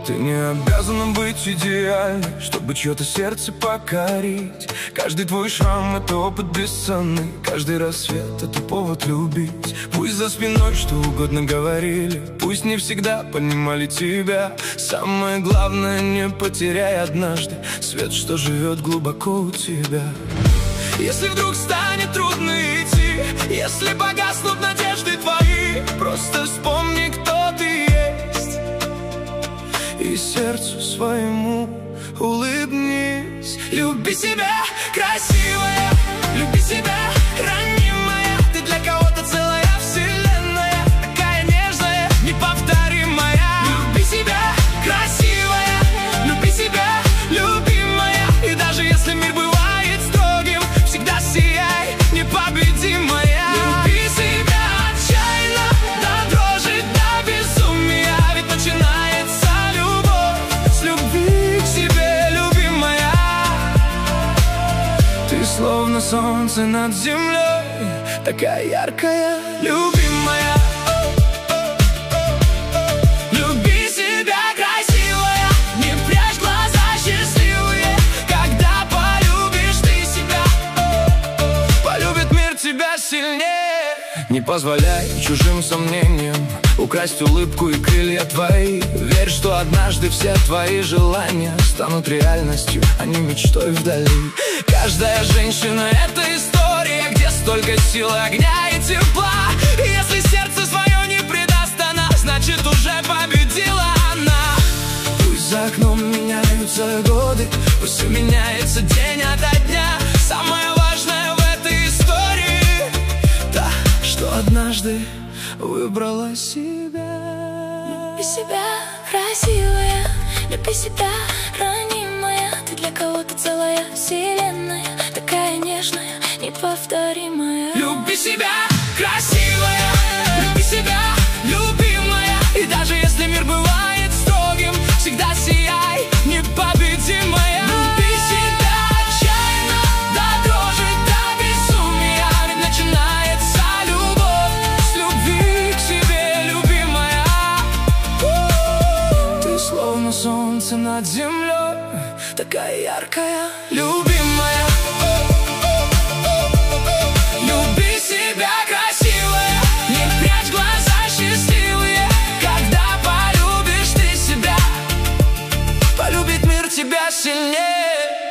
Ты не обязана быть идеальной, чтобы чье-то сердце покорить. Каждый твой шрам — это опыт бесценный, каждый рассвет — это повод любить. Пусть за спиной что угодно говорили, пусть не всегда понимали тебя. Самое главное, не потеряй однажды свет, что живет глубоко у тебя. Если вдруг станет трудно идти, если погаснут надежды твои, просто вспомни, кто ты есть, и сердцу своему улыбнись. Люби себя, красивая, люби себя, ранимая. Ты для кого-то целая вселенная, такая нежная, неповторимая. Люби себя, красивая, люби себя, любимая. И даже если мир бывает строгим, всегда сияй, непобедимая. Люби себя отчаянно, до дрожи, до безумия, ведь начинается любовь с любви к себе, любимая. Ты словно солнце над землей, такая яркая, любимая. Люби себя, красивая, не прячь глаза счастливые. Когда полюбишь ты себя, полюбит мир тебя сильнее. Не позволяй чужим сомнениям украсть улыбку и крылья твои. Верь, что однажды все твои желания станут реальностью, а не мечтой вдали. Каждая женщина — это история, где столько силы, огня и тепла. И если сердце свое не предаст она, значит уже победила она. Пусть за окном меняются годы, пусть все меняется день ото дня. Самое важное в этой истории — та, что однажды выбрала себя. Люби себя, красивая, люби себя, ранимая. Ты для кого-то целая вселенная, такая нежная, неповторимая. Люби себя, красивая, люби себя, любимая. И даже если мир бывает строгим, всегда сияй, непобедимая. Люби себя отчаянно, до дрожи, до безумия, ведь начинается любовь с любви к себе, любимая. Ты словно солнце над землей, такая яркая, любимая. Люби себя, красивая, не прячь глаза счастливые. Когда полюбишь ты себя, полюбит мир тебя сильнее.